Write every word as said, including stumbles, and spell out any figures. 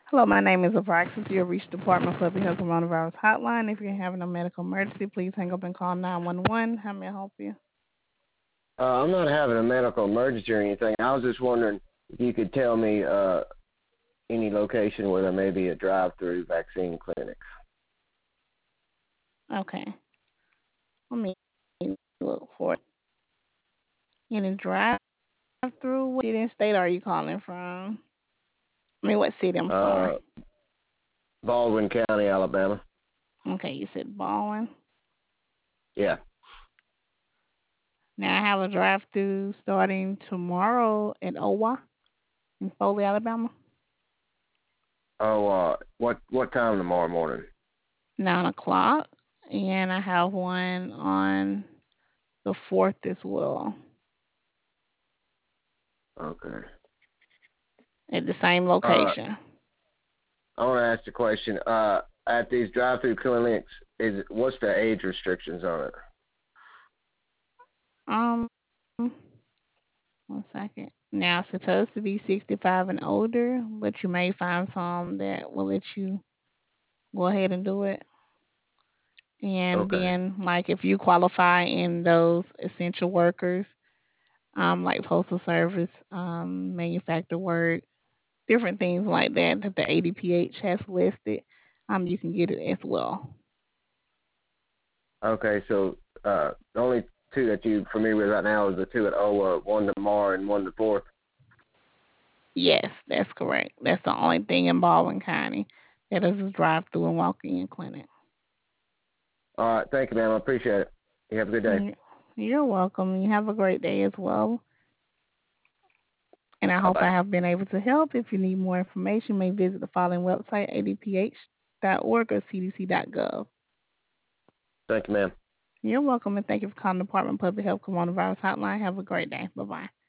Hello, my name is Alexis. You have reached the Department of Public Health Coronavirus Hotline. If you're having a medical emergency, please hang up and call nine one one. How may I help you? Uh, I'm not having a medical emergency or anything. I was just wondering if you could tell me uh, any location where there may be a drive-through vaccine clinic. Okay. Let me look for it. In a drive through, what city and state are you calling from? I mean, what city? I'm sorry. Uh, Baldwin County, Alabama. Okay, you said Baldwin. Yeah. Now, I have a drive through starting tomorrow at O W A in Foley, Alabama. Oh, uh, what what time tomorrow morning? nine o'clock. And I have one on the fourth as well Okay. at the same Uh, location. I want to ask a question. Uh, at these drive-through clinics, is what's the age restrictions on it? Um, one second. Now it's supposed to be sixty-five and older, but you may find some that will let you go ahead and do it. And Okay. then, like, if you qualify in those essential workers, um, like postal service, um, manufacturer work, different things like that that the A D P H has listed, um, you can get it as well. Okay. So uh, the only two that you're familiar with right now is the two at O W A, one tomorrow and one the fourth. Yes, that's correct. That's the only thing in Baldwin County that is a drive-through and walk-in clinic. All right. Thank you, ma'am. I appreciate it. You have a good day. Mm, You're welcome. You have a great day as well. And I Bye hope bye. I have been able to help. If you need more information, you may visit the following website, a d p h dot org or c d c dot gov. Thank you, ma'am. You're welcome, and thank you for calling the Department of Public Health Coronavirus Hotline. Have a great day. Bye-bye.